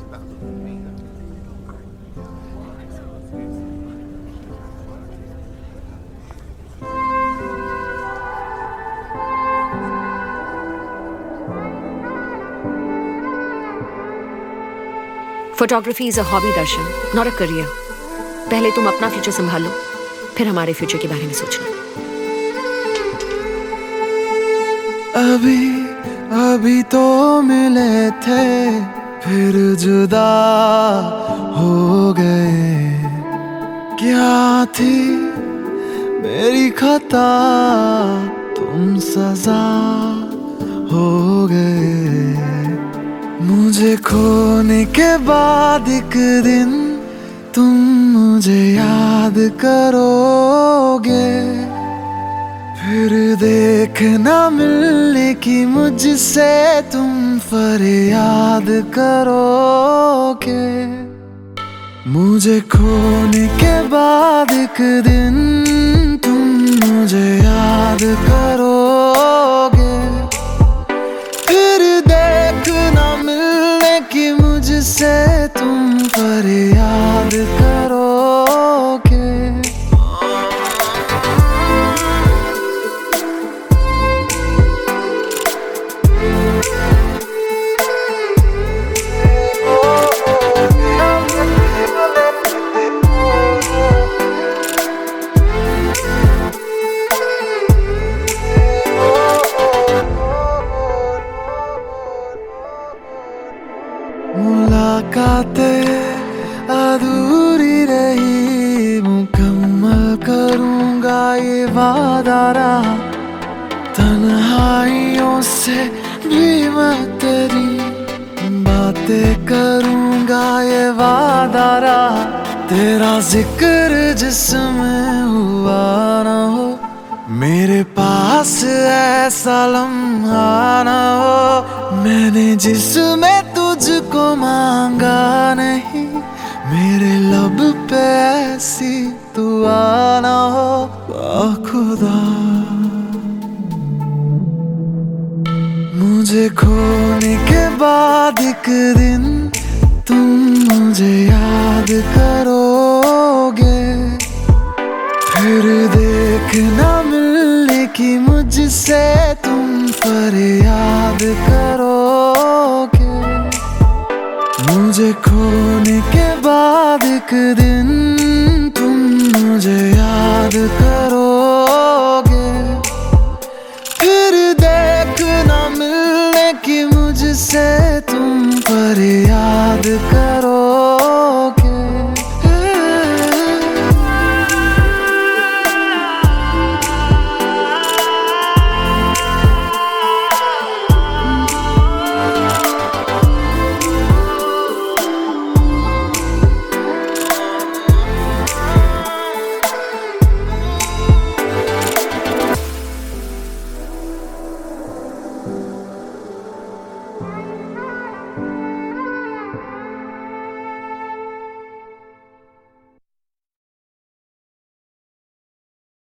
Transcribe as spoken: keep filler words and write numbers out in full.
Photography is a hobby Darshan, not a career. पहले तुम अपना फ्यूचर संभालो, फिर हमारे फ्यूचर के बारे में सोचना। अभी अभी तो मिले थे, फिर जुदा हो गए। क्या थी मेरी खता, तुम सजा हो गए। मुझे खोने के बाद एक दिन तुम मुझे याद करोगे, फिर देखना मिलने की मुझसे तुम फरियाद करोगे। मुझे खोने के बाद एक दिन तुम मुझे याद करोगे, फिर देखना मिलने की मुझसे तुम फरियाद करोगे। मुलाकातें अधूरी रही, मुकम्मल करूंगा ये वादा रहा। तन्हाइयों से भी मैं तेरी बातें करूंगा ये वादा रहा। तेरा जिक्र जिसमें हुआ ना हो, मेरे पास ऐसा लम्हा ना हो। मैंने जिसमें तुझको मांगा नहीं, मेरे लब पे ऐसी दुआ ना हो। खुदा मुझे खोने के बाद एक दिन तुम मुझे याद करोगे, फिर देखना मिलने की मुझसे तुम फरियाद करोगे। मुझे खोने के बाद एक दिन